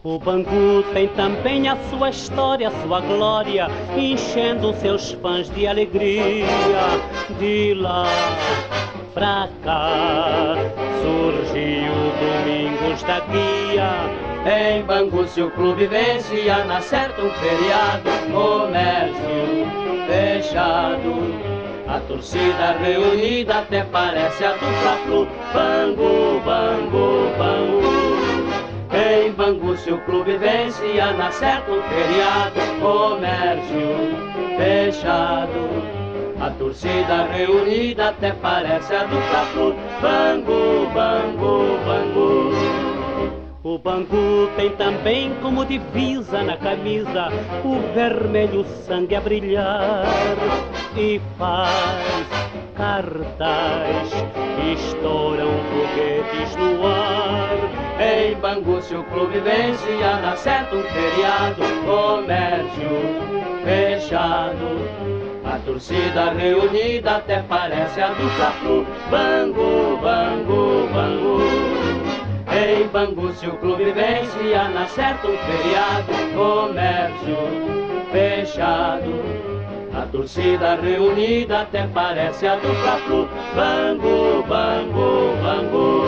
O Bangu tem também a sua história, a sua glória, enchendo seus fãs de alegria. De lá pra cá surgiu Domingos da Guia. Em Bangu se o clube vencia, na certa um feriado, comércio fechado. A torcida reunida até parece a do Fla-Flu. Bangu, Bangu, Bangu. Em Bangu se o clube vencia, na certa um feriado, comércio fechado. A torcida reunida até parece a do Fla-Flu. Bangu, Bangu, Bangu. O Bangu tem também como divisa na camisa o vermelho sangue a brilhar e faz cartaz, estouram foguetes no ar. Em Bangu se o clube vencia, na certa um feriado, comércio fechado. A torcida reunida até parece a do Fla-Flu. Bangu, Bangu, Bangu. Em Bangu se o clube vencia, na certa um feriado, comércio fechado. A torcida reunida até parece a do Fla-Flu. Bangu, Bangu, Bangu.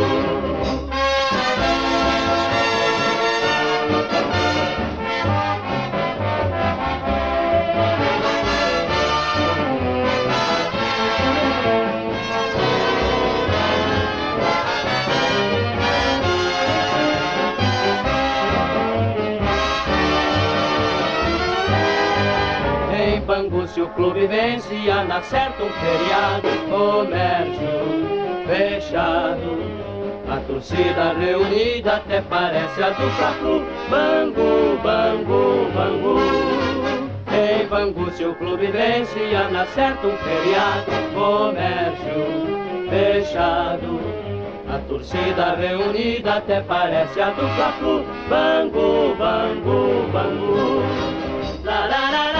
Em Bangu se o clube vencia, na certa um feriado, comércio fechado. A torcida reunida até parece a do Fla-Flu. Bangu, Bangu, Bangu. Em Bangu se o clube vencia, na certa um feriado, comércio fechado. A torcida reunida até parece a do Fla-Flu. Bangu, Bangu, Bangu. La, la, la, la.